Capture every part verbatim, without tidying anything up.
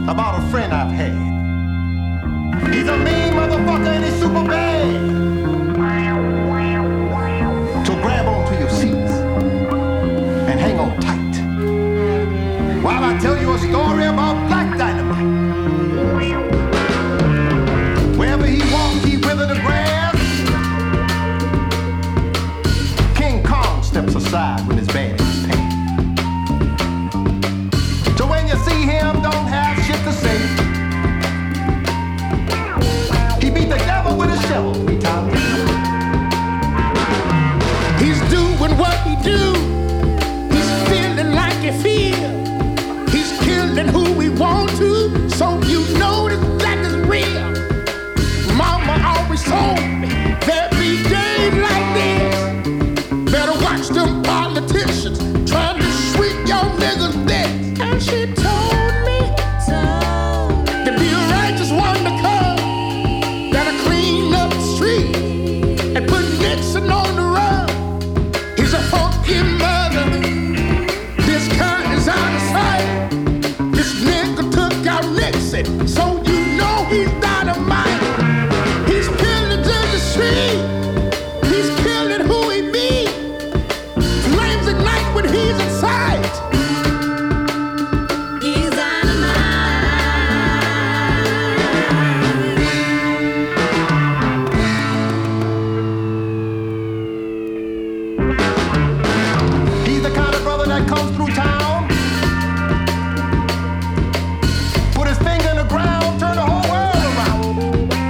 about a friend I've had. He's a mean motherfucker and he's super bad. So grab onto your seats and hang on tight while I tell you a story about Black Dynamite. Wherever he walked, he withered the grass. King Kong steps aside when his bad is paid. So when you see him, don't have shit to say. He beat the devil with a shovel three times. He's doing what he do. He's feeling like he feel. He's killing who we want to. So you know that that is real. Mama always told me there be days like this. Better watch them politicians trying to sweep your niggas dead. And she told me, told me to be a righteous one to come, that'll clean up the street and put Nixon on the run. He's a funky mother. This kind is out of sight. This nigga took out Nixon, so you know he's dynamite. He's killing in the street. He's killing who he be. Flames ignite when he's inside. He's He's the kind of brother that comes through town, put his finger in the ground, turn the whole world around,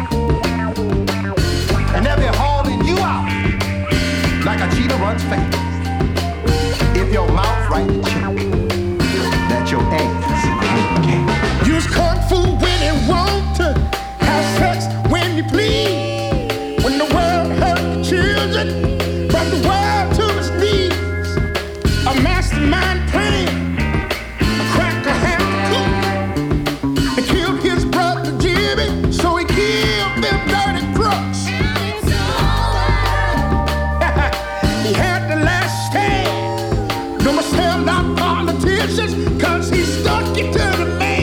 and they'll be hauling you out like a cheetah runs fast. If your mouth right to check, that your ass can't catch. Use kung fu when it want to. Have sex when you please. When the world hurt the children, brought the world to its knees. A mastermind plan. A cracker had to cook. He killed his brother Jimmy, so he killed them dirty crooks. He had the last stand. No more sell out politicians, cause he stuck it to the man.